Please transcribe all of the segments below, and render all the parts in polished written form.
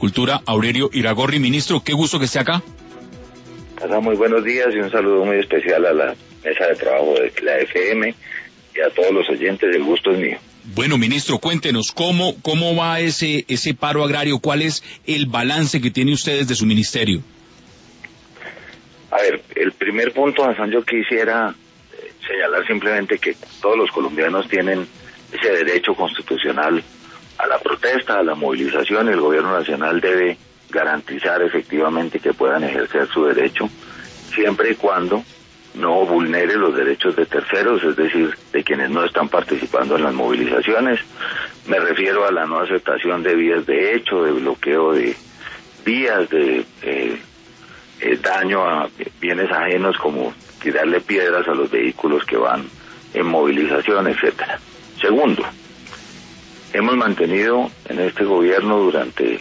Cultura, Aurelio Iragorri. Ministro, qué gusto que esté acá. Muy buenos días y un saludo muy especial a la mesa de trabajo de la FM y a todos los oyentes. El gusto es mío. Bueno, ministro, cuéntenos, ¿cómo va ese paro agrario? ¿Cuál es el balance que tiene ustedes de su ministerio? A ver, el primer punto, Hassan, yo quisiera señalar simplemente que todos los colombianos tienen ese derecho constitucional a la protesta, a la movilización, y el gobierno nacional debe garantizar efectivamente que puedan ejercer su derecho, siempre y cuando no vulnere los derechos de terceros, es decir, de quienes no están participando en las movilizaciones. Me refiero a la no aceptación de vías de hecho, de bloqueo de vías, de daño a bienes ajenos, como tirarle piedras a los vehículos que van en movilización, etcétera. Segundo, hemos mantenido en este gobierno durante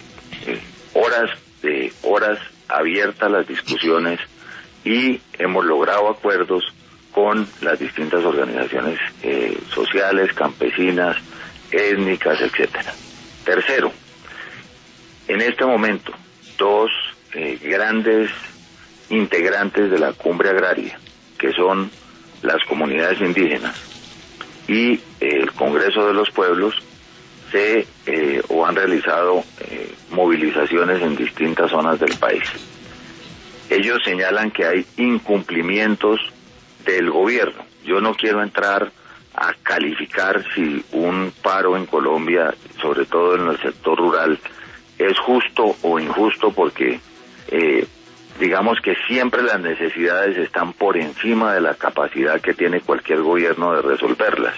horas abiertas las discusiones y hemos logrado acuerdos con las distintas organizaciones sociales, campesinas, étnicas, etcétera. Tercero, en este momento, dos grandes integrantes de la cumbre agraria, que son las comunidades indígenas y el Congreso de los Pueblos, han realizado movilizaciones en distintas zonas del país. Ellos señalan que hay incumplimientos del gobierno. Yo no quiero entrar a calificar si un paro en Colombia, sobre todo en el sector rural, es justo o injusto, porque digamos que siempre las necesidades están por encima de la capacidad que tiene cualquier gobierno de resolverlas.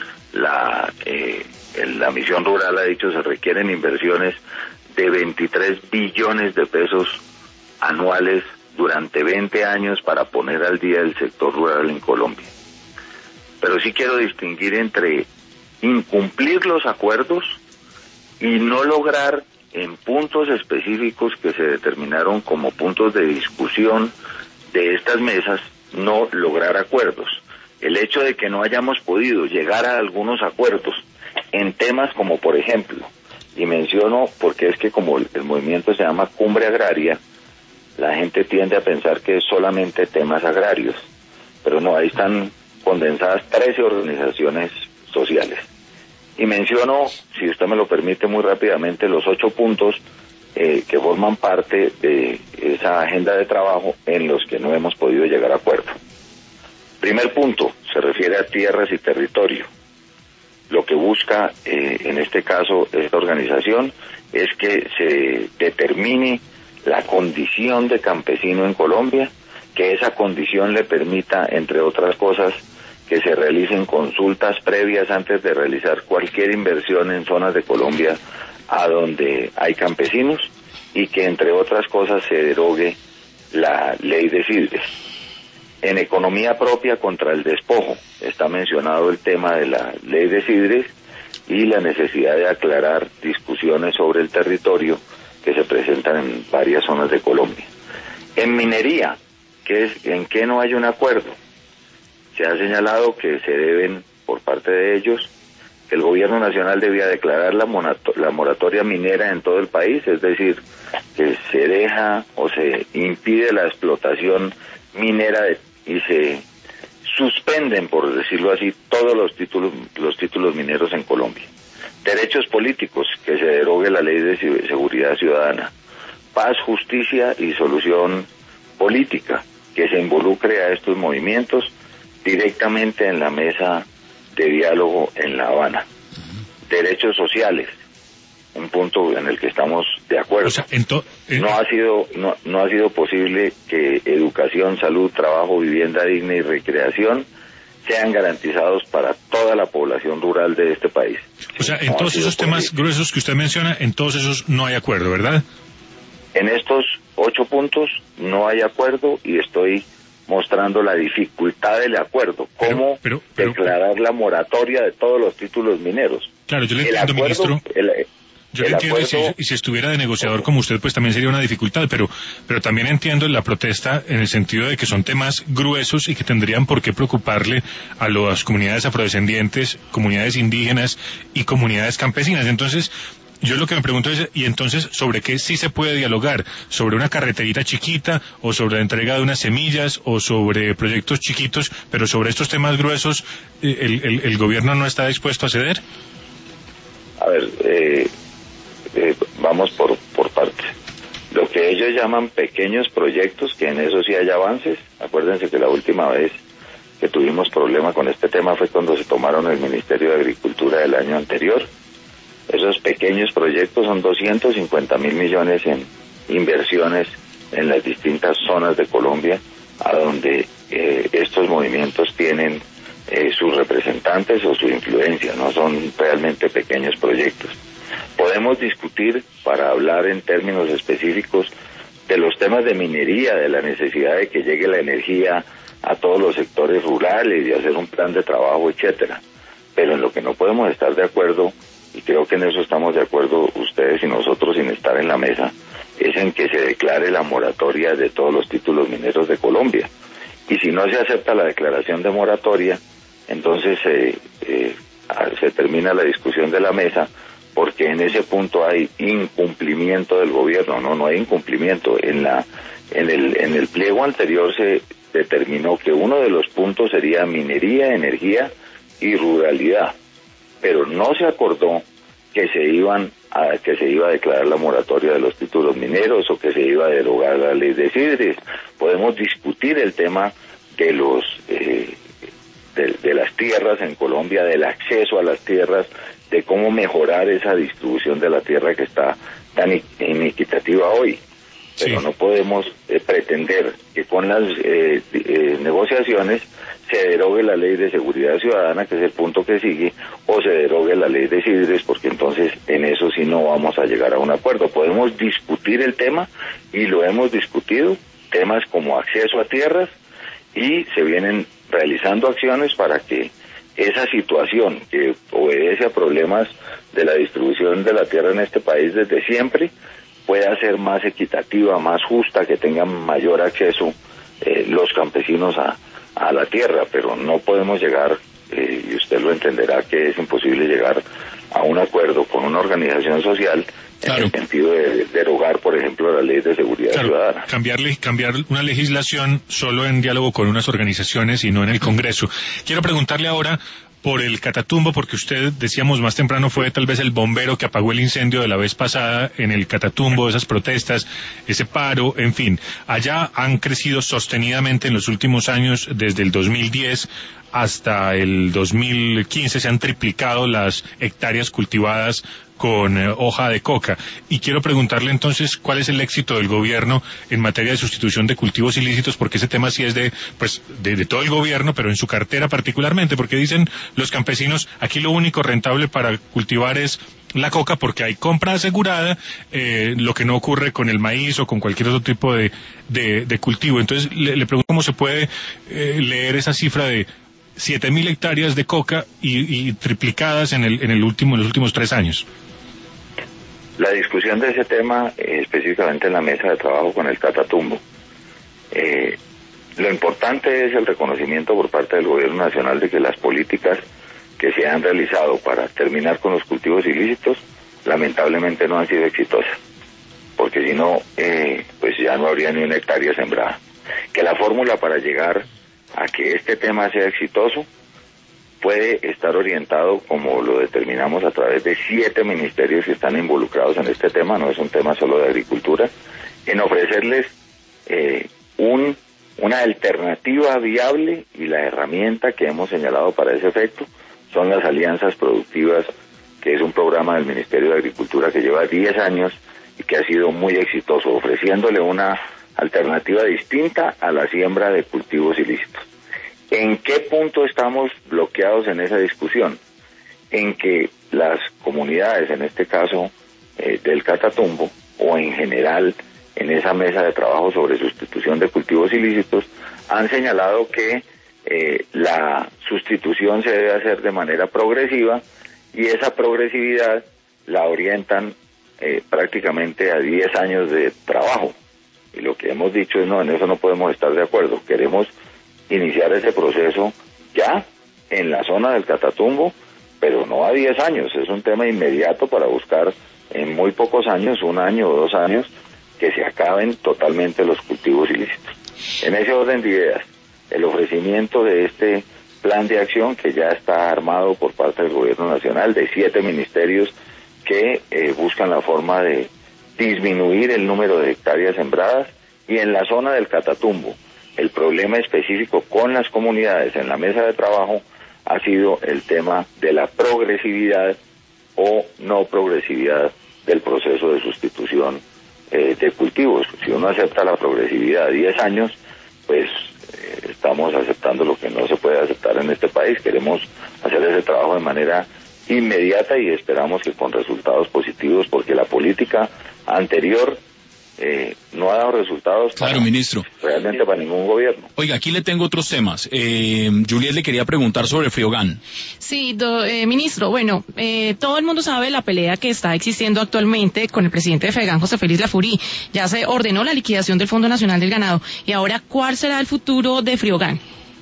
La misión rural ha dicho se requieren inversiones de 23 billones de pesos anuales durante 20 años para poner al día el sector rural en Colombia. Pero sí quiero distinguir entre incumplir los acuerdos y no lograr en puntos específicos que se determinaron como puntos de discusión de estas mesas, no lograr acuerdos. El hecho de que no hayamos podido llegar a algunos acuerdos en temas como, por ejemplo, y menciono porque es que como el movimiento se llama Cumbre Agraria, la gente tiende a pensar que es solamente temas agrarios, pero no, ahí están condensadas 13 organizaciones sociales. Y menciono, si usted me lo permite muy rápidamente, los 8 puntos que forman parte de esa agenda de trabajo en los que no hemos podido llegar a acuerdo. Primer punto, se refiere a tierras y territorio. Lo que busca, en este caso, esta organización, es que se determine la condición de campesino en Colombia, que esa condición le permita, entre otras cosas, que se realicen consultas previas antes de realizar cualquier inversión en zonas de Colombia a donde hay campesinos, y que, entre otras cosas, se derogue la ley de CIDRES. En economía propia contra el despojo está mencionado el tema de la ley de CIDRES y la necesidad de aclarar discusiones sobre el territorio que se presentan en varias zonas de Colombia. En minería, ¿en qué no hay un acuerdo? Se ha señalado que se deben, por parte de ellos, que el gobierno nacional debía declarar la moratoria minera en todo el país, es decir, que se deja o se impide la explotación minera y se suspenden, por decirlo así, todos los títulos mineros en Colombia. Derechos políticos, que se derogue la ley de seguridad ciudadana. Paz, justicia y solución política, que se involucre a estos movimientos directamente en la mesa de diálogo en La Habana. Derechos sociales, un punto en el que estamos de acuerdo. O sea, no ha sido posible que educación, salud, trabajo, vivienda digna y recreación sean garantizados para toda la población rural de este país. O sea, en todos esos temas gruesos que usted menciona, en todos esos no hay acuerdo, ¿verdad? En estos 8 puntos no hay acuerdo y estoy mostrando la dificultad del acuerdo. ¿Cómo declarar la moratoria de todos los títulos mineros? Claro, yo le entiendo, ministro. Yo le entiendo, y si estuviera de negociador como usted, pues también sería una dificultad, pero también entiendo la protesta en el sentido de que son temas gruesos y que tendrían por qué preocuparle a las comunidades afrodescendientes, comunidades indígenas y comunidades campesinas. Entonces, Yo lo que me pregunto es, ¿y entonces sobre qué sí se puede dialogar? ¿Sobre una carreterita chiquita o sobre la entrega de unas semillas o sobre proyectos chiquitos, pero sobre estos temas gruesos el gobierno no está dispuesto a ceder? A ver, vamos por partes. Lo que ellos llaman pequeños proyectos, que en eso sí hay avances. Acuérdense que la última vez que tuvimos problema con este tema fue cuando se tomaron el Ministerio de Agricultura del año anterior. Esos pequeños proyectos son 250.000 millones en inversiones en las distintas zonas de Colombia, a donde estos movimientos tienen sus representantes o su influencia, no son realmente pequeños proyectos. Podemos discutir, para hablar en términos específicos, de los temas de minería, de la necesidad de que llegue la energía a todos los sectores rurales y hacer un plan de trabajo, etcétera. Pero en lo que no podemos estar de acuerdo, y creo que en eso estamos de acuerdo ustedes y nosotros sin estar en la mesa, es en que se declare la moratoria de todos los títulos mineros de Colombia. Y si no se acepta la declaración de moratoria, entonces se termina la discusión de la mesa, porque en ese punto hay incumplimiento del gobierno. No hay incumplimiento. En el pliego anterior se determinó que uno de los puntos sería minería, energía y ruralidad, pero no se acordó que se iba a declarar la moratoria de los títulos mineros o que se iba a derogar la ley de Sidres. Podemos discutir el tema de los de las tierras en Colombia, del acceso a las tierras, de cómo mejorar esa distribución de la tierra que está tan inequitativa hoy. Pero no podemos pretender que con las negociaciones se derogue la ley de seguridad ciudadana, que es el punto que sigue, o se derogue la ley de Sidres, porque entonces en eso sí no vamos a llegar a un acuerdo. Podemos discutir el tema, y lo hemos discutido, temas como acceso a tierras, y se vienen realizando acciones para que esa situación que obedece a problemas de la distribución de la tierra en este país desde siempre pueda ser más equitativa, más justa, que tengan mayor acceso los campesinos a la tierra, pero no podemos llegar, y usted lo entenderá, que es imposible llegar a un acuerdo con una organización social en el sentido de derogar, por ejemplo, la ley de seguridad ciudadana. Cambiar una legislación solo en diálogo con unas organizaciones y no en el Congreso. Quiero preguntarle ahora por el Catatumbo, porque usted, decíamos más temprano, fue tal vez el bombero que apagó el incendio de la vez pasada en el Catatumbo, esas protestas, ese paro, en fin. Allá han crecido sostenidamente en los últimos años, desde el 2010 hasta el 2015, se han triplicado las hectáreas cultivadas con hoja de coca. Y quiero preguntarle entonces cuál es el éxito del gobierno en materia de sustitución de cultivos ilícitos, porque ese tema sí es de todo el gobierno, pero en su cartera particularmente, porque dicen los campesinos, aquí lo único rentable para cultivar es la coca porque hay compra asegurada, lo que no ocurre con el maíz o con cualquier otro tipo de cultivo. Entonces le pregunto cómo se puede leer esa cifra de 7.000 hectáreas de coca y triplicadas en los últimos 3 años. La discusión de ese tema, específicamente en la mesa de trabajo con el Catatumbo, lo importante es el reconocimiento por parte del gobierno nacional de que las políticas que se han realizado para terminar con los cultivos ilícitos lamentablemente no han sido exitosas, porque si no, pues ya no habría ni una hectárea sembrada. Que la fórmula para llegar a que este tema sea exitoso puede estar orientado, como lo determinamos, a través de 7 ministerios que están involucrados en este tema, no es un tema solo de agricultura, en ofrecerles una alternativa viable, y la herramienta que hemos señalado para ese efecto son las alianzas productivas, que es un programa del Ministerio de Agricultura que lleva 10 años y que ha sido muy exitoso, ofreciéndole una alternativa distinta a la siembra de cultivos ilícitos. ¿En qué punto estamos bloqueados en esa discusión? En que las comunidades, en este caso del Catatumbo, o en general en esa mesa de trabajo sobre sustitución de cultivos ilícitos, han señalado que la sustitución se debe hacer de manera progresiva, y esa progresividad la orientan prácticamente a 10 años de trabajo. Y lo que hemos dicho es, no, en eso no podemos estar de acuerdo. Queremos iniciar ese proceso ya en la zona del Catatumbo, pero no a 10 años. Es un tema inmediato para buscar en muy pocos años, 1 año o 2 años, que se acaben totalmente los cultivos ilícitos. En ese orden de ideas, el ofrecimiento de este plan de acción que ya está armado por parte del Gobierno Nacional, de 7 ministerios que buscan la forma de disminuir el número de hectáreas sembradas, y en la zona del Catatumbo, el problema específico con las comunidades en la mesa de trabajo ha sido el tema de la progresividad o no progresividad del proceso de sustitución de cultivos. Si uno acepta la progresividad 10 años, pues estamos aceptando lo que no se puede aceptar en este país. Queremos hacer ese trabajo de manera inmediata y esperamos que con resultados positivos, porque la política anterior no ha dado resultados ministro, realmente para ningún gobierno. Oiga, aquí le tengo otros temas. Juliet le quería preguntar sobre Friogán. Sí, ministro, bueno, todo el mundo sabe la pelea que está existiendo actualmente con el presidente de Friogán, José Félix Lafurí. Ya se ordenó la liquidación del Fondo Nacional del Ganado. Y ahora, ¿cuál será el futuro de Friogán?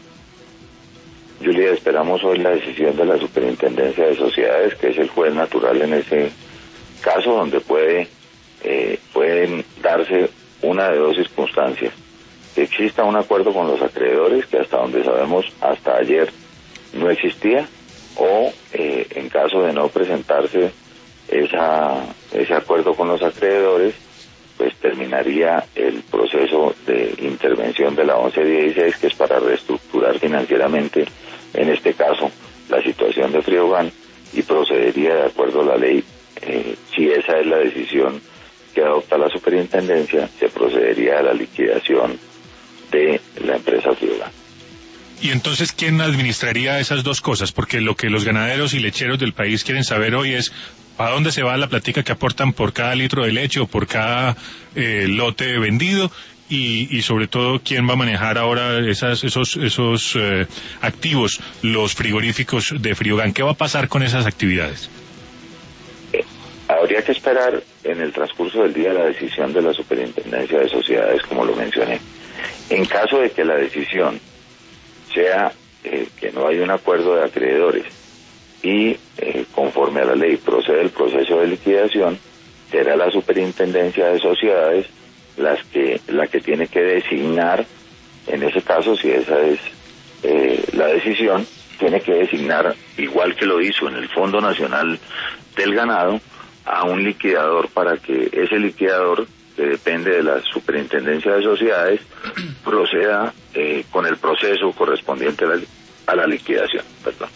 Juliet, esperamos hoy la decisión de la Superintendencia de Sociedades, que es el juez natural en ese caso, donde pueden darse una de 2 circunstancias: que exista un acuerdo con los acreedores, que hasta donde sabemos hasta ayer no existía, o en caso de no presentarse ese acuerdo con los acreedores, pues terminaría el proceso de intervención de la 1116, que es para reestructurar financieramente, en este caso, la situación de Friogán, y procedería de acuerdo a la ley. Si esa es la decisión que adopta la superintendencia, se procedería a la liquidación de la empresa Friogán. Y entonces, ¿quién administraría esas dos cosas? Porque lo que los ganaderos y lecheros del país quieren saber hoy es ¿a dónde se va la platica que aportan por cada litro de leche o por cada lote vendido? Y sobre todo, ¿quién va a manejar ahora esos activos, los frigoríficos de Friogán? ¿Qué va a pasar con esas actividades? Habría que esperar en el transcurso del día la decisión de la Superintendencia de Sociedades, como lo mencioné. En caso de que la decisión sea que no hay un acuerdo de acreedores y conforme a la ley procede el proceso de liquidación, será la Superintendencia de Sociedades la que tiene que designar, en ese caso, si esa es la decisión, tiene que designar, igual que lo hizo en el Fondo Nacional del Ganado, a un liquidador para que ese liquidador, que depende de la Superintendencia de Sociedades, proceda con el proceso correspondiente a la liquidación. Perdón.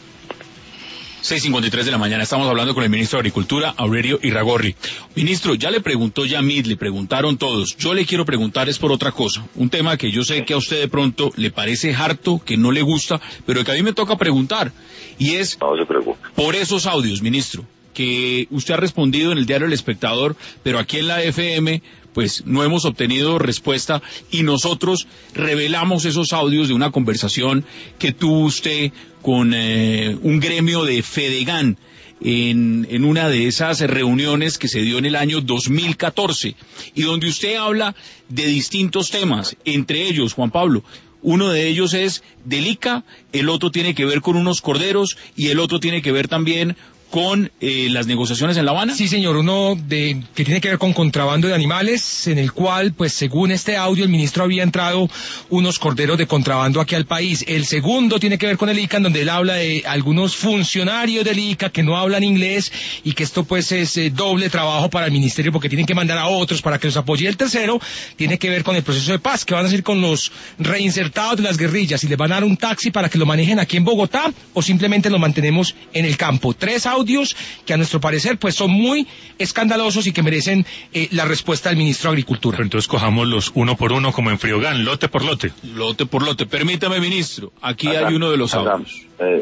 6:53 de la mañana, estamos hablando con el ministro de Agricultura, Aurelio Irragorri. Ministro, ya le preguntó Yamid, le preguntaron todos. Yo le quiero preguntar es por otra cosa, un tema que yo sé que a usted de pronto le parece harto, que no le gusta, pero que a mí me toca preguntar, y es no se preocupe. Por esos audios, ministro, que usted ha respondido en el diario El Espectador, pero aquí en la FM pues no hemos obtenido respuesta, y nosotros revelamos esos audios de una conversación que tuvo usted con un gremio de Fedegan en una de esas reuniones que se dio en el año 2014, y donde usted habla de distintos temas, entre ellos, Juan Pablo, uno de ellos es del ICA, el otro tiene que ver con unos corderos, y el otro tiene que ver también con las negociaciones en La Habana. Sí, señor, que tiene que ver con contrabando de animales, en el cual, pues según este audio, el ministro había entrado unos corderos de contrabando aquí al país. El segundo tiene que ver con el ICA, en donde él habla de algunos funcionarios del ICA que no hablan inglés, y que esto pues es doble trabajo para el ministerio, porque tienen que mandar a otros para que los apoye. El tercero tiene que ver con el proceso de paz, que van a ser con los reinsertados de las guerrillas, y les van a dar un taxi para que lo manejen aquí en Bogotá, o simplemente lo mantenemos en el campo. 3 audios que a nuestro parecer pues son muy escandalosos y que merecen la respuesta del ministro de Agricultura. Pero entonces cojámoslos uno por uno, como en Friogán, lote por lote. Lote por lote. Permítame, ministro, aquí hay uno de los audios. 4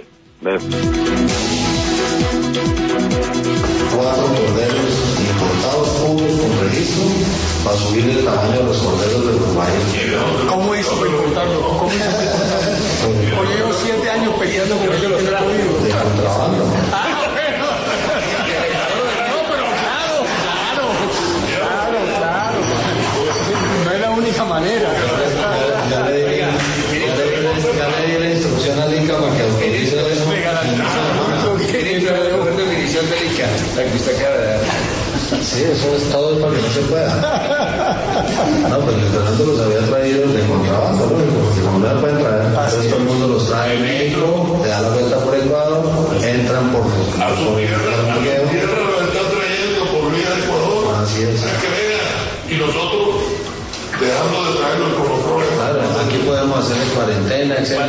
corderos importados puros con registro para subir el tamaño de los corderos de Uruguay. ¿Cómo hizo para importarlo? Yo llevo 7 años peleando con ellos, de contrabando. No es la única manera. Ya le di la instrucción al ICA para que autorice eso. La que usted acaba de dar. Sí, eso es todo para que no se pueda. No, pues el Fernando los había traído de contrabando, porque como no la pueden traer, entonces todo el mundo los trae en México, te da la vuelta por Ecuador, entran por Así es. Y nosotros dejando de traerlos con los problemas. Claro, aquí podemos hacer cuarentena, etcétera.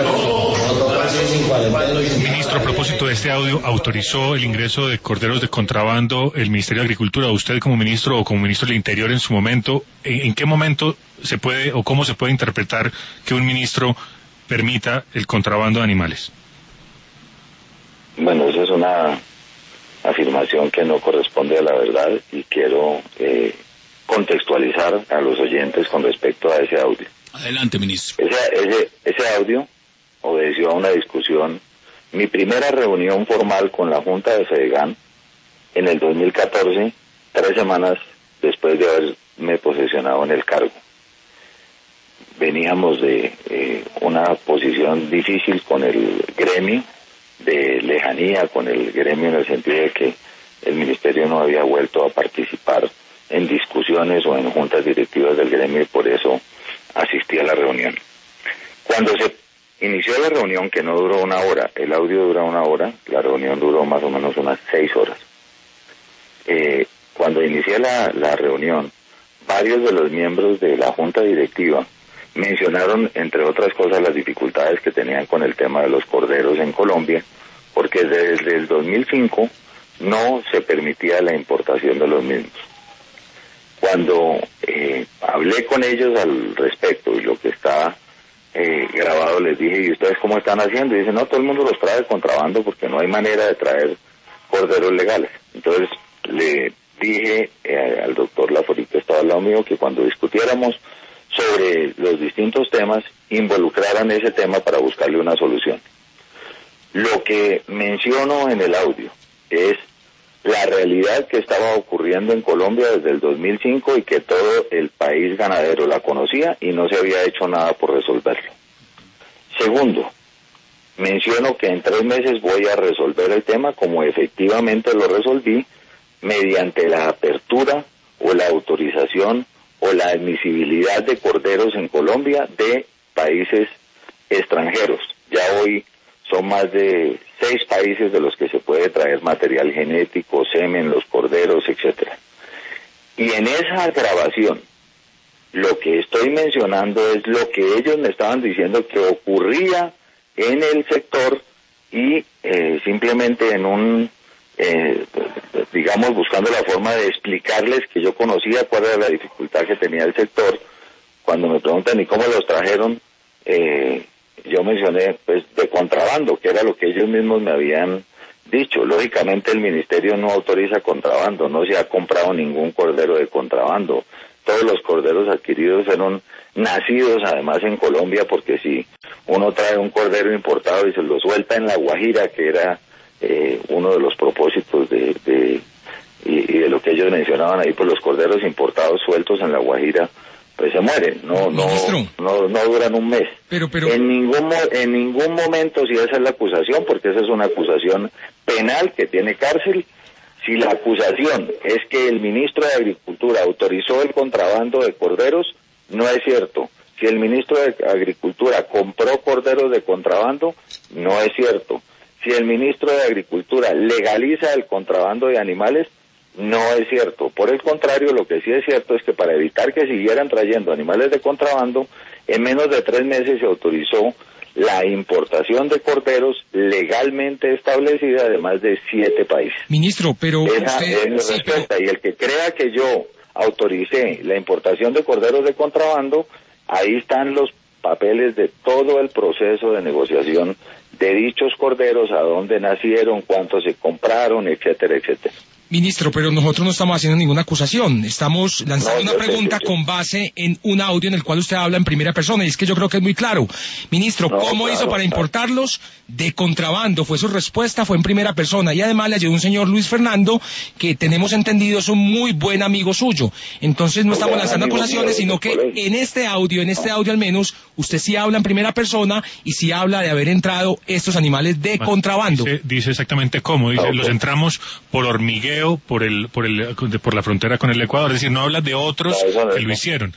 Ministro, a propósito de este audio, ¿autorizó el ingreso de corderos de contrabando el Ministerio de Agricultura? ¿Usted como ministro o como ministro del Interior en su momento, en qué momento se puede o cómo se puede interpretar que un ministro permita el contrabando de animales? Bueno, esa es una afirmación que no corresponde a la verdad y quiero contextualizar a los oyentes con respecto a ese audio. Adelante, ministro. Ese audio obedeció a una discusión. Mi primera reunión formal con la Junta de FEDEGAN en el 2014, 3 semanas después de haberme posesionado en el cargo. Veníamos de una posición difícil con el gremio, de lejanía con el gremio en el sentido de que el ministerio no había vuelto a participar en discusiones o en juntas directivas del gremio y por eso asistí a la reunión. Cuando se inició la reunión, que no duró 1 hora, el audio dura 1 hora, la reunión duró más o menos unas 6 horas. Cuando inicié la reunión, varios de los miembros de la junta directiva mencionaron, entre otras cosas, las dificultades que tenían con el tema de los corderos en Colombia, porque desde el 2005 no se permitía la importación de los mismos. Cuando hablé con ellos al respecto y lo que está grabado, les dije, ¿y ustedes cómo están haciendo? Y dicen, no, todo el mundo los trae de contrabando porque no hay manera de traer corderos legales. Entonces le dije al doctor Laforí, que estaba al lado mío, que cuando discutiéramos sobre los distintos temas, involucraran ese tema para buscarle una solución. Lo que menciono en el audio es la realidad que estaba ocurriendo en Colombia desde el 2005 y que todo el país ganadero la conocía y no se había hecho nada por resolverlo. Segundo, menciono que en 3 meses voy a resolver el tema, como efectivamente lo resolví, mediante la apertura o la autorización o la admisibilidad de corderos en Colombia de países extranjeros. Ya hoy son más de 6 países de los que se puede traer material genético, semen, los corderos, etcétera. Y en esa grabación, lo que estoy mencionando es lo que ellos me estaban diciendo que ocurría en el sector y simplemente en un, digamos, buscando la forma de explicarles que yo conocía cuál era la dificultad que tenía el sector. Cuando me preguntan, ¿y cómo los trajeron? Yo mencioné, pues, de contrabando, que era lo que ellos mismos me habían dicho. Lógicamente el ministerio no autoriza contrabando, no se ha comprado ningún cordero de contrabando. Todos los corderos adquiridos fueron nacidos además en Colombia, porque si uno trae un cordero importado y se lo suelta en La Guajira, que era uno de los propósitos de lo que ellos mencionaban ahí, pues los corderos importados sueltos en La Guajira pues se mueren, no duran un mes. Pero en ningún momento, si esa es la acusación, porque esa es una acusación penal que tiene cárcel, si la acusación es que el ministro de Agricultura autorizó el contrabando de corderos, no es cierto. Si el ministro de Agricultura compró corderos de contrabando, no es cierto. Si el ministro de Agricultura legaliza el contrabando de animales, no es cierto. Por el contrario, lo que sí es cierto es que para evitar que siguieran trayendo animales de contrabando, en menos de 3 meses se autorizó la importación de corderos legalmente establecida de más de 7 países. Ministro, pero esa usted... es mi respuesta. Y el que crea que yo autoricé la importación de corderos de contrabando, ahí están los papeles de todo el proceso de negociación de dichos corderos, a dónde nacieron, cuántos se compraron, etcétera, etcétera. Ministro, pero nosotros no estamos haciendo ninguna acusación, estamos lanzando una pregunta con base en un audio en el cual usted habla en primera persona, y es que yo creo que es muy claro. Ministro, ¿cómo hizo para importarlos de contrabando? Fue su respuesta, fue en primera persona, y además le ayudó un señor Luis Fernando, que tenemos entendido es un muy buen amigo suyo. Entonces no estamos lanzando acusaciones, sino que en este audio al menos, usted sí habla en primera persona y sí habla de haber entrado estos animales de contrabando. Dice exactamente cómo, dice, los entramos por hormiguero, video por la frontera con el Ecuador, es decir, no habla de otros que lo hicieron.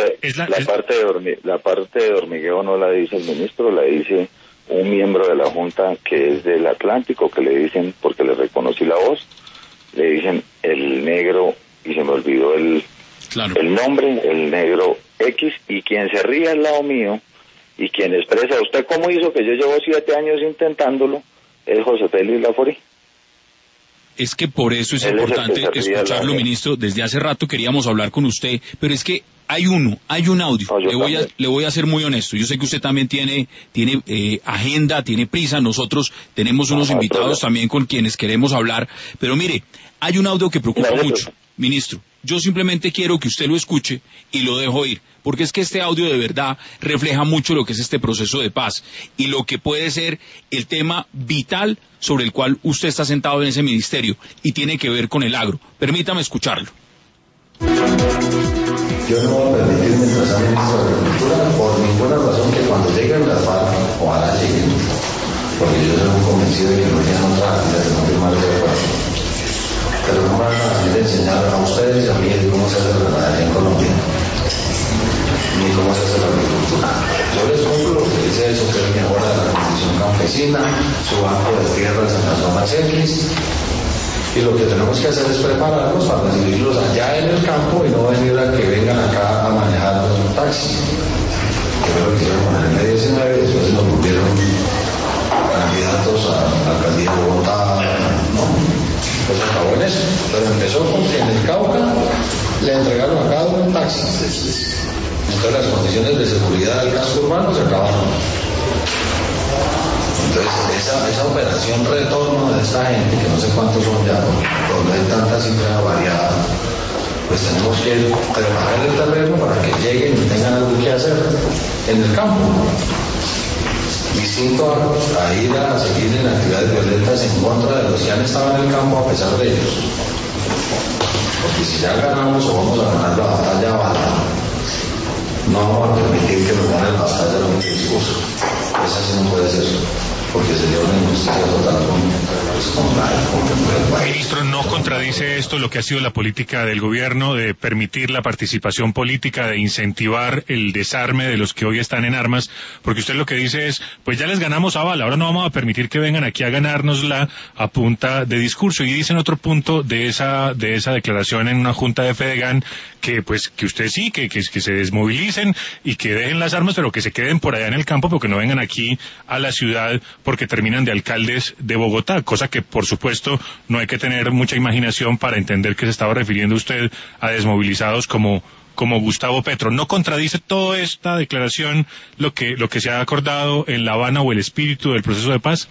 La parte de hormigueo no la dice el ministro, la dice un miembro de la Junta que es del Atlántico, que le dicen, porque le reconocí la voz, le dicen el negro, y se me olvidó el nombre, el negro X, y quien se ríe al lado mío, y quien expresa, ¿usted cómo hizo que yo llevo 7 años intentándolo? Es José Félix Laforí. Es que por eso es importante escucharlo, ministro. Desde hace rato queríamos hablar con usted, pero es que hay un audio. No, le voy a ser muy honesto. Yo sé que usted también tiene agenda, tiene prisa. Nosotros tenemos unos invitados también con quienes queremos hablar. Pero mire, hay un audio que preocupa mucho, ministro. Yo simplemente quiero que usted lo escuche y lo dejo ir, porque es que este audio de verdad refleja mucho lo que es este proceso de paz y lo que puede ser el tema vital sobre el cual usted está sentado en ese ministerio y tiene que ver con el agro. Permítame escucharlo. Yo no voy a permitir, mientras sea ministro de Agricultura, por ninguna razón, que cuando lleguen las FARC, ojalá lleguen, porque yo soy muy convencido de que no tienen otra salida de no firmar ese acuerdo. Pero no van a venir a enseñar a ustedes y a mí cómo se hace la ganadería en Colombia, ni cómo se hace la agricultura. Yo les cumplo lo que dice eso, que es mejora de la condición campesina, su banco de tierras en las zonas X, y lo que tenemos que hacer es prepararnos para recibirlos allá en el campo y no venir a que vengan acá a manejar un taxi. Primero quisieron poner el M19 y después nos volvieron candidatos a la alcaldía de Bogotá, ¿no? Pues acabó en eso, pero empezó con que en el Cauca le entregaron a cada uno un taxi. Entonces las condiciones de seguridad del casco urbano se acabaron. Entonces esa operación retorno de esta gente, que no sé cuántos son ya, donde hay tanta cifra variada, pues tenemos que preparar el terreno para que lleguen y tengan algo que hacer en el campo. Distinto a ir a seguir en actividades violentas en contra de los que han estado en el campo a pesar de ellos. Porque si ya ganamos o vamos a ganar la batalla bala, no vamos a permitir que nos ganen la batalla de un discurso. Eso así no puede ser, porque sería una injusticia total Ministro, ¿no contradice esto lo que ha sido la política del gobierno de permitir la participación política, de incentivar el desarme de los que hoy están en armas? Porque usted lo que dice es, pues ya les ganamos a bala, ahora no vamos a permitir que vengan aquí a ganárnosla a punta de discurso. Y dice en otro punto de esa declaración en una junta de Fedegan que pues que usted sí, que se desmovilicen y que dejen las armas, pero que se queden por allá en el campo, porque no vengan aquí a la ciudad porque terminan de alcaldes de Bogotá, cosa que por supuesto no hay que tener mucha imaginación para entender que se estaba refiriendo usted a desmovilizados como Gustavo Petro. ¿No contradice toda esta declaración lo que se ha acordado en La Habana o el espíritu del proceso de paz?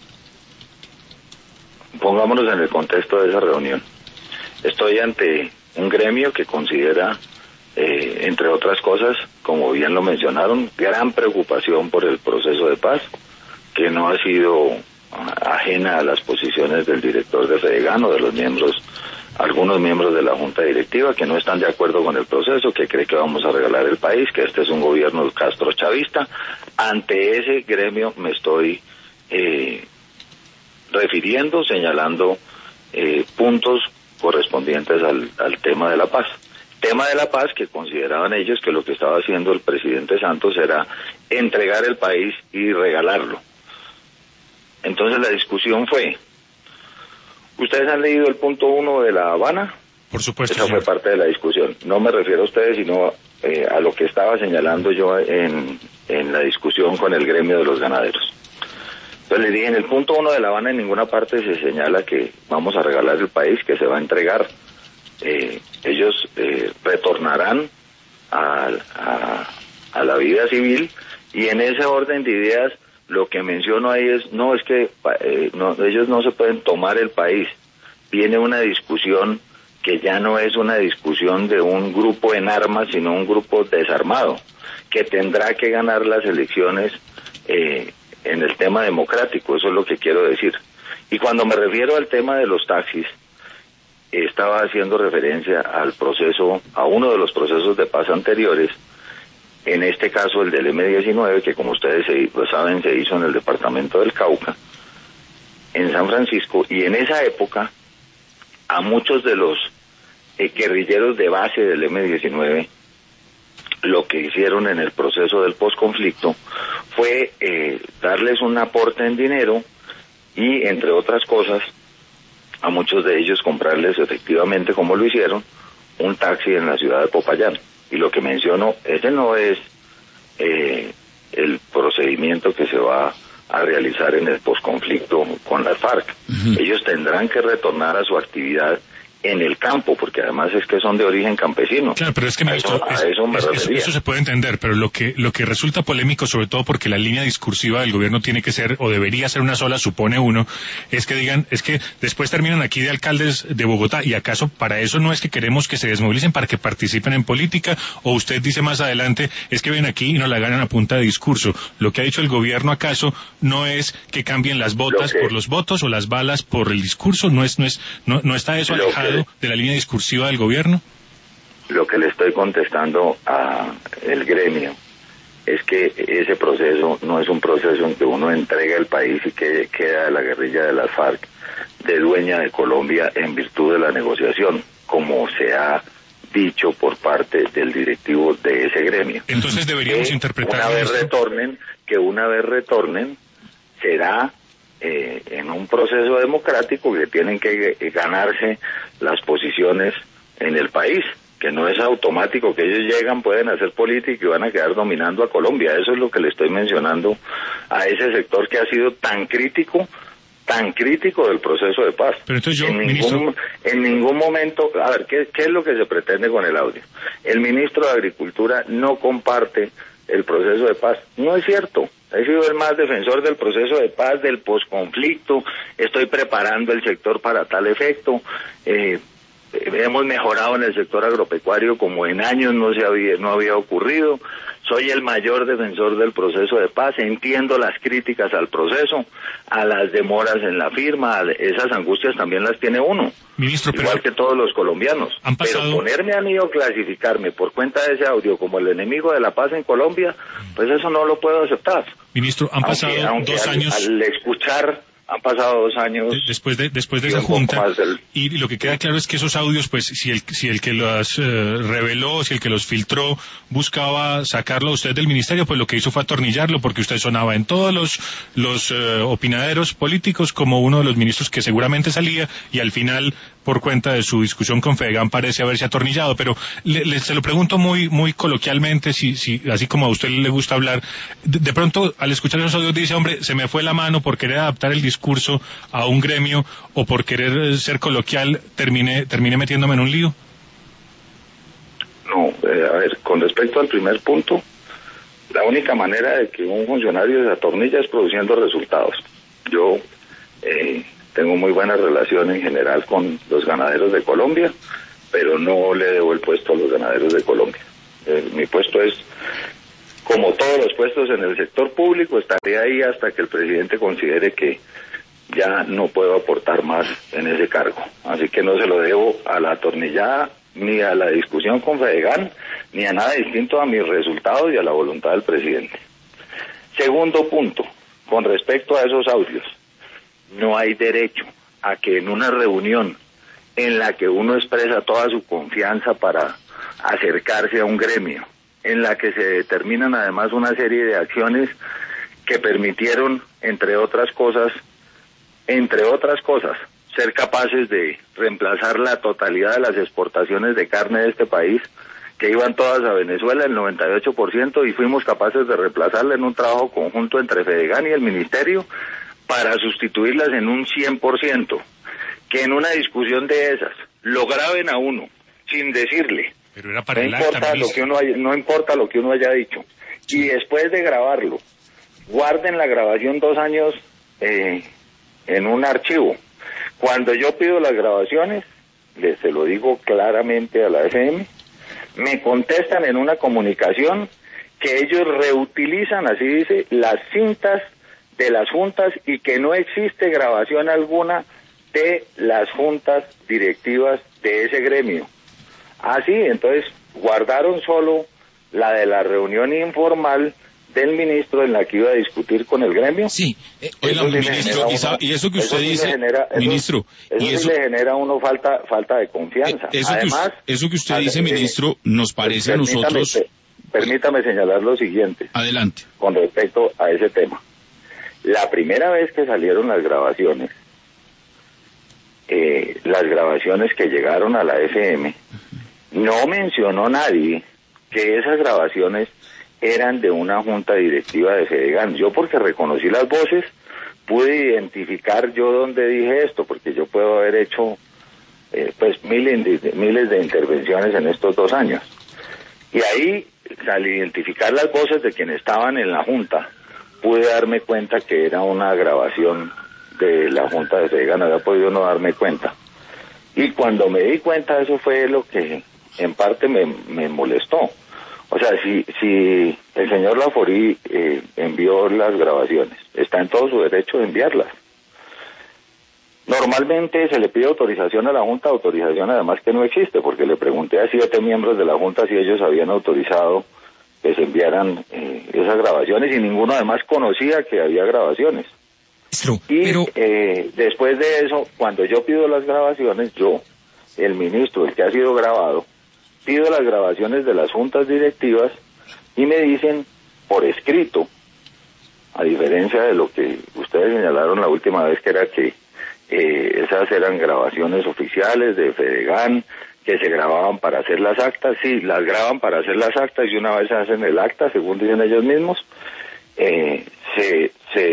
Pongámonos en el contexto de esa reunión. Estoy ante un gremio que considera, entre otras cosas, como bien lo mencionaron, gran preocupación por el proceso de paz, que no ha sido ajena a las posiciones del director de Fedegan o de los algunos miembros de la junta directiva, que no están de acuerdo con el proceso, que cree que vamos a regalar el país, que este es un gobierno castrochavista. Ante ese gremio me estoy refiriendo, señalando puntos correspondientes al tema de la paz. Tema de la paz que consideraban ellos que lo que estaba haciendo el presidente Santos era entregar el país y regalarlo. Entonces la discusión fue, ¿ustedes han leído el punto 1 de La Habana? Por supuesto. Esa fue parte de la discusión. No me refiero a ustedes, sino a lo que estaba señalando yo en la discusión con el gremio de los ganaderos. Entonces les dije, en el punto 1 de La Habana en ninguna parte se señala que vamos a regalar el país, que se va a entregar. Ellos retornarán a la vida civil, y en ese orden de ideas lo que menciono ahí es que ellos no se pueden tomar el país. Viene una discusión que ya no es una discusión de un grupo en armas, sino un grupo desarmado, que tendrá que ganar las elecciones en el tema democrático. Eso es lo que quiero decir. Y cuando me refiero al tema de los taxis, estaba haciendo referencia a uno de los procesos de paz anteriores, en este caso el del M19, que como ustedes lo saben se hizo en el departamento del Cauca, en San Francisco, y en esa época a muchos de los guerrilleros de base del M-19, lo que hicieron en el proceso del posconflicto fue darles un aporte en dinero y, entre otras cosas, a muchos de ellos comprarles efectivamente, como lo hicieron, un taxi en la ciudad de Popayán. Y lo que menciono, ese no es el procedimiento que se va a realizar en el posconflicto con las FARC. Ellos tendrán que retornar a su actividad en el campo, porque además es que son de origen campesino. Claro, pero es que eso se puede entender, pero lo que resulta polémico, sobre todo porque la línea discursiva del gobierno tiene que ser, o debería ser una sola, supone uno, es que digan, es que después terminan aquí de alcaldes de Bogotá, y acaso para eso no es que queremos que se desmovilicen para que participen en política, o usted dice más adelante, es que ven aquí y nos la ganan a punta de discurso. Lo que ha dicho el gobierno, acaso no es que cambien las botas por los votos o las balas por el discurso, no está eso alejado de la línea discursiva del gobierno. Lo que le estoy contestando a el gremio es que ese proceso no es un proceso en que uno entrega el país y que queda la guerrilla de las FARC de dueña de Colombia en virtud de la negociación, como se ha dicho por parte del directivo de ese gremio. Entonces deberíamos interpretar que una vez retornen será en un proceso democrático que tienen que ganarse las posiciones en el país, que no es automático que ellos llegan, pueden hacer política y van a quedar dominando a Colombia. Eso es lo que le estoy mencionando a ese sector que ha sido tan crítico del proceso de paz. Pero entonces en ningún momento, a ver, ¿qué es lo que se pretende con el audio? El ministro de Agricultura no comparte el proceso de paz. No es cierto. He sido el más defensor del proceso de paz, del posconflicto. Estoy preparando el sector para tal efecto. Hemos mejorado en el sector agropecuario como en años no había ocurrido. Soy el mayor defensor del proceso de paz. Entiendo las críticas al proceso, a las demoras en la firma. Esas angustias también las tiene uno, ministro, igual que todos los colombianos. Pero ponerme a mí o clasificarme por cuenta de ese audio como el enemigo de la paz en Colombia, pues eso no lo puedo aceptar. Ministro, han pasado 2 años. Al escuchar, han pasado 2 años después de esa junta, y lo que queda claro es que esos audios, pues si el que los reveló, si el que los filtró buscaba sacarlo a usted del ministerio, pues lo que hizo fue atornillarlo, porque usted sonaba en todos los opinaderos políticos como uno de los ministros que seguramente salía, y al final, por cuenta de su discusión con Fedegan, parece haberse atornillado. Pero se lo pregunto muy coloquialmente, si así como a usted le gusta hablar, de pronto al escuchar esos audios dice, hombre, se me fue la mano por querer adaptar el discurso a un gremio, o por querer ser coloquial termine metiéndome en un lío. No, a ver, con respecto al primer punto, la única manera de que un funcionario se atornilla es produciendo resultados. Yo tengo muy buena relación en general con los ganaderos de Colombia, pero no le debo el puesto a los ganaderos de Colombia. Mi puesto es, como todos los puestos en el sector público, estaré ahí hasta que el presidente considere que ya no puedo aportar más en ese cargo. Así que no se lo debo a la atornillada, ni a la discusión con Fedegan, ni a nada distinto a mis resultados y a la voluntad del presidente. Segundo punto, con respecto a esos audios, no hay derecho a que en una reunión en la que uno expresa toda su confianza para acercarse a un gremio, en la que se determinan además una serie de acciones que permitieron, entre otras cosas, ser capaces de reemplazar la totalidad de las exportaciones de carne de este país, que iban todas a Venezuela, el 98%, y fuimos capaces de reemplazarla en un trabajo conjunto entre Fedegan y el Ministerio para sustituirlas en un 100%. Que en una discusión de esas lo graben a uno sin decirle, pero era para no importa lo que uno haya dicho, y después de grabarlo guarden la grabación 2 años en un archivo. Cuando yo pido las grabaciones, se lo digo claramente a la FM, me contestan en una comunicación que ellos reutilizan, así dice, las cintas de las juntas, y que no existe grabación alguna de las juntas directivas de ese gremio. Así, entonces guardaron solo la de la reunión informal del ministro en la que iba a discutir con el gremio. Sí. Oiga, ministro, y eso que usted dice, ministro, y eso le genera a uno falta de confianza. Además, eso que usted dice, ministro, nos parece a nosotros... Permítame señalar lo siguiente. Adelante. Con respecto a ese tema. La primera vez que salieron las grabaciones que llegaron a la FM, no mencionó nadie que esas grabaciones eran de una junta directiva de Fedegan. Yo, porque reconocí las voces, pude identificar yo dónde dije esto, porque yo puedo haber hecho pues miles de intervenciones en estos 2 años. Y ahí, al identificar las voces de quienes estaban en la junta, pude darme cuenta que era una grabación de la junta de Fedegan. Había podido no darme cuenta. Y cuando me di cuenta, eso fue lo que en parte me molestó. O sea, si el señor Laforí envió las grabaciones, está en todo su derecho de enviarlas. Normalmente se le pide autorización a la Junta, autorización además que no existe, porque le pregunté a 7 miembros de la Junta si ellos habían autorizado que se enviaran esas grabaciones, y ninguno además conocía que había grabaciones. Después de eso, cuando yo pido las grabaciones, el ministro, el que ha sido grabado, pido las grabaciones de las juntas directivas y me dicen por escrito, a diferencia de lo que ustedes señalaron la última vez, que era que esas eran grabaciones oficiales de Fedegan, que se grababan para hacer las actas. Sí, las graban para hacer las actas, y una vez hacen el acta, según dicen ellos mismos, se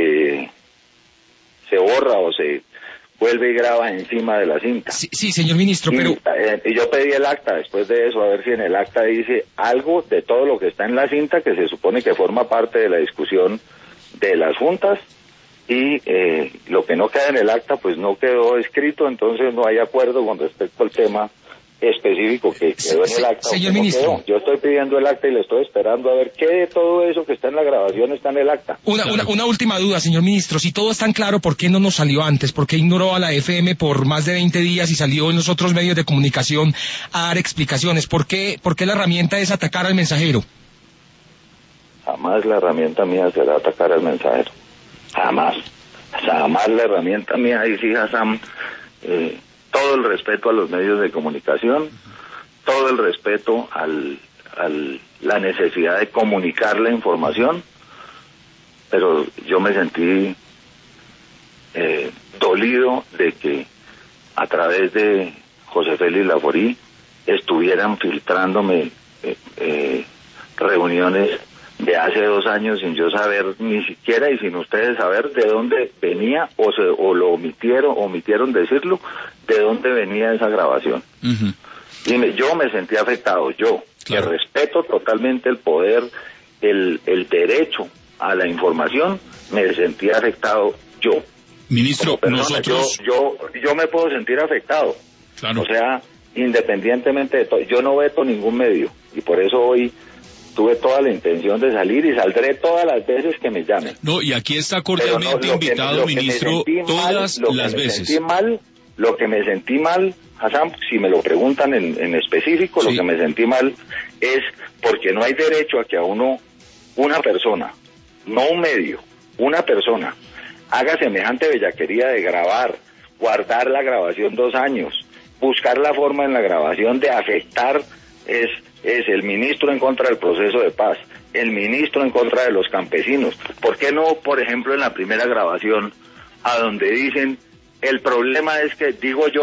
borra o se vuelve y graba encima de la cinta. Sí, señor ministro, pero... Y yo pedí el acta después de eso, a ver si en el acta dice algo de todo lo que está en la cinta, que se supone que forma parte de la discusión de las juntas, y lo que no queda en el acta pues no quedó escrito, entonces no hay acuerdo con respecto al tema específico que quedó en el acta. Señor ministro, yo estoy pidiendo el acta y le estoy esperando a ver qué de todo eso que está en la grabación está en el acta. Una última duda, señor ministro. Si todo es tan claro, ¿por qué no nos salió antes? ¿Por qué ignoró a la FM por más de 20 días y salió en los otros medios de comunicación a dar explicaciones? ¿Por qué la herramienta es atacar al mensajero? Jamás la herramienta mía será atacar al mensajero. Jamás la herramienta mía, y sí, Hassan, todo el respeto a los medios de comunicación, todo el respeto a la necesidad de comunicar la información, pero yo me sentí dolido de que a través de José Félix Laforí estuvieran filtrándome reuniones de hace 2 años sin yo saber ni siquiera, y sin ustedes saber de dónde venía, o lo omitieron decirlo, de dónde venía esa grabación. Uh-huh. Y yo me sentí afectado, claro, que respeto totalmente el poder, el derecho a la información, me sentí afectado yo. Ministro, nosotros... Yo me puedo sentir afectado. Claro. O sea, independientemente de todo, yo no veto ningún medio, y por eso hoy tuve toda la intención de salir, y saldré todas las veces que me llamen. No, y aquí está cordialmente invitado, ministro, todas las veces. Lo que me sentí mal, Hassan, si me lo preguntan en específico, sí, lo que me sentí mal es porque no hay derecho a que a uno, una persona, no un medio, una persona, haga semejante bellaquería de grabar, guardar la grabación 2 años, buscar la forma en la grabación de afectar, es el ministro en contra del proceso de paz, el ministro en contra de los campesinos. ¿Por qué no, por ejemplo, en la primera grabación, a donde dicen, el problema es que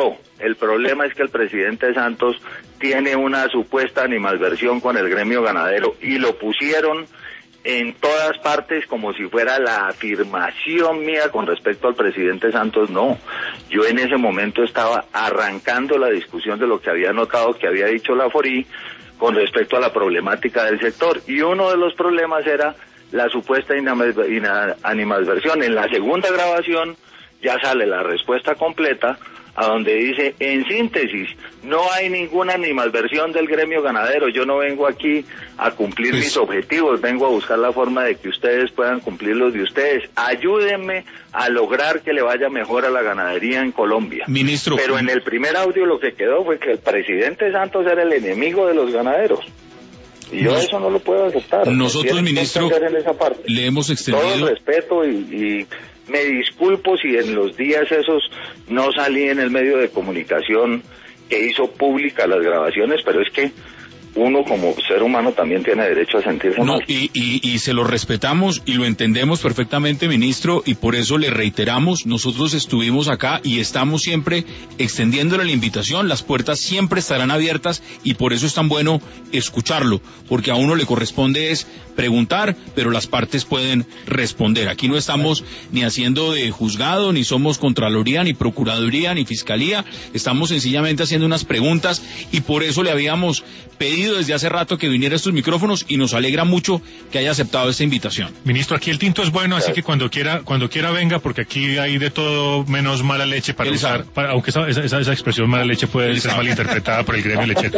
el presidente Santos tiene una supuesta animadversión con el gremio ganadero, y lo pusieron en todas partes como si fuera la afirmación mía con respecto al presidente Santos? No, yo en ese momento estaba arrancando la discusión de lo que había notado que había dicho Laforí con respecto a la problemática del sector, y uno de los problemas era la supuesta animadversión. En la segunda grabación ya sale la respuesta completa, a donde dice, en síntesis, no hay ninguna animadversión del gremio ganadero, yo no vengo aquí a cumplir mis objetivos, vengo a buscar la forma de que ustedes puedan cumplir los de ustedes, ayúdenme a lograr que le vaya mejor a la ganadería en Colombia. Ministro. Pero en el primer audio lo que quedó fue que el presidente Santos era el enemigo de los ganaderos. Y yo eso no lo puedo aceptar. Nosotros, ministro, le hemos extendido... Todo el respeto y me disculpo si en los días esos no salí en el medio de comunicación que hizo pública las grabaciones, pero es que uno como ser humano también tiene derecho a sentirse mal. Y se lo respetamos y lo entendemos perfectamente, ministro, y por eso le reiteramos, nosotros estuvimos acá y estamos siempre extendiéndole la invitación, las puertas siempre estarán abiertas y por eso es tan bueno escucharlo, porque a uno le corresponde es preguntar, pero las partes pueden responder. Aquí no estamos ni haciendo de juzgado, ni somos Contraloría, ni Procuraduría, ni Fiscalía, estamos sencillamente haciendo unas preguntas y por eso le habíamos pedido desde hace rato que viniera a estos micrófonos y nos alegra mucho que haya aceptado esta invitación. Ministro, aquí el tinto es bueno, así que cuando quiera venga, porque aquí hay de todo menos mala leche para usar, aunque esa expresión mala leche puede ser malinterpretada por el gremio lechero.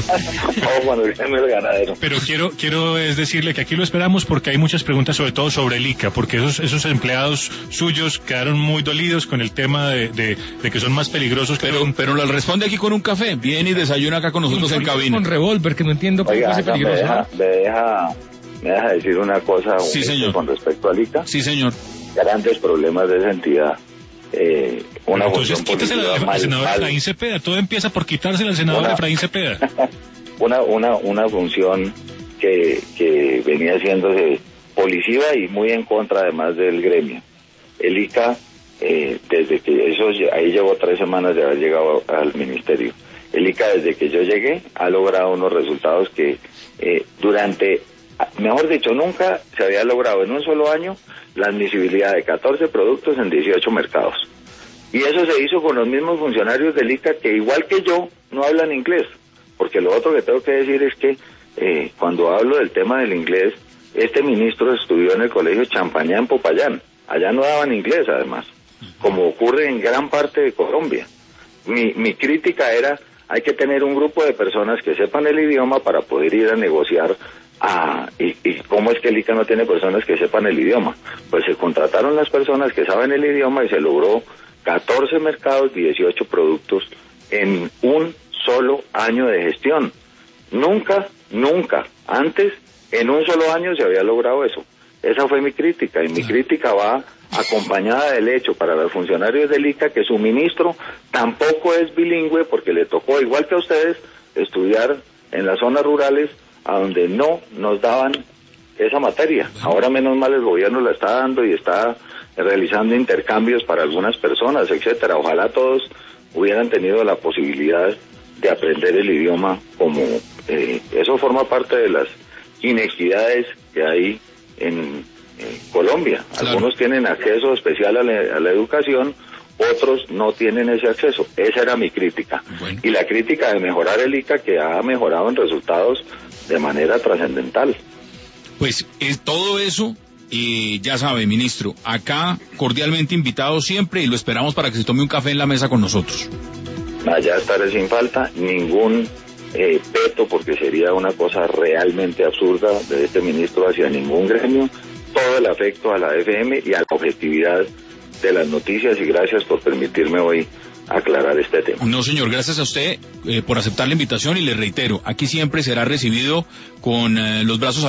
Pero quiero es decirle que aquí lo esperamos porque hay muchas preguntas, sobre todo sobre el ICA, porque esos empleados suyos quedaron muy dolidos con el tema de que son más peligrosos. Pero les responde aquí con un café, viene y desayuna acá con nosotros en cabina. Con revólver, que no entiendo cómo es peligroso. Me deja decir una cosa sí, señor. Con respecto al ICA. Sí, señor. Grandes problemas de esa entidad. Entonces quítesela al senador Efraín Cepeda, todo empieza por quitársela al senador Efraín Cepeda. una función que venía haciéndose policiva y muy en contra además del gremio. El ICA, desde que ahí llevo 3 semanas de haber llegado al ministerio. El ICA, desde que yo llegué, ha logrado unos resultados que mejor dicho, nunca se había logrado en un solo año la admisibilidad de 14 productos en 18 mercados. Y eso se hizo con los mismos funcionarios del ICA que, igual que yo, no hablan inglés. Porque lo otro que tengo que decir es que cuando hablo del tema del inglés, este ministro estudió en el colegio Champañá en Popayán. Allá no daban inglés, además, como ocurre en gran parte de Colombia. Mi crítica era, hay que tener un grupo de personas que sepan el idioma para poder ir a negociar. ¿Y cómo es que el ICA no tiene personas que sepan el idioma? Pues se contrataron las personas que saben el idioma y se logró 14 mercados, 18 productos en un solo año de gestión. Nunca antes en un solo año se había logrado eso. Esa fue mi crítica, y mi crítica va acompañada del hecho para los funcionarios del ICA que su ministro tampoco es bilingüe, porque le tocó, igual que a ustedes, estudiar en las zonas rurales a donde no nos daban esa materia. Ahora menos mal el gobierno la está dando y está realizando intercambios para algunas personas, etcétera. Ojalá todos hubieran tenido la posibilidad de aprender el idioma, como eso forma parte de las inequidades que hay en Colombia. Claro. Algunos tienen acceso especial a la educación, otros no tienen ese acceso. Esa era mi crítica. Bueno. Y la crítica de mejorar el ICA, que ha mejorado en resultados de manera trascendental. Pues todo eso, ya sabe, ministro, acá cordialmente invitado siempre y lo esperamos para que se tome un café en la mesa con nosotros. Allá estaré sin falta, ningún veto, porque sería una cosa realmente absurda de este ministro hacia ningún gremio. Todo el afecto a la FM y a la objetividad de las noticias, y gracias por permitirme hoy aclarar este tema. No, señor, gracias a usted por aceptar la invitación, y le reitero, aquí siempre será recibido con los brazos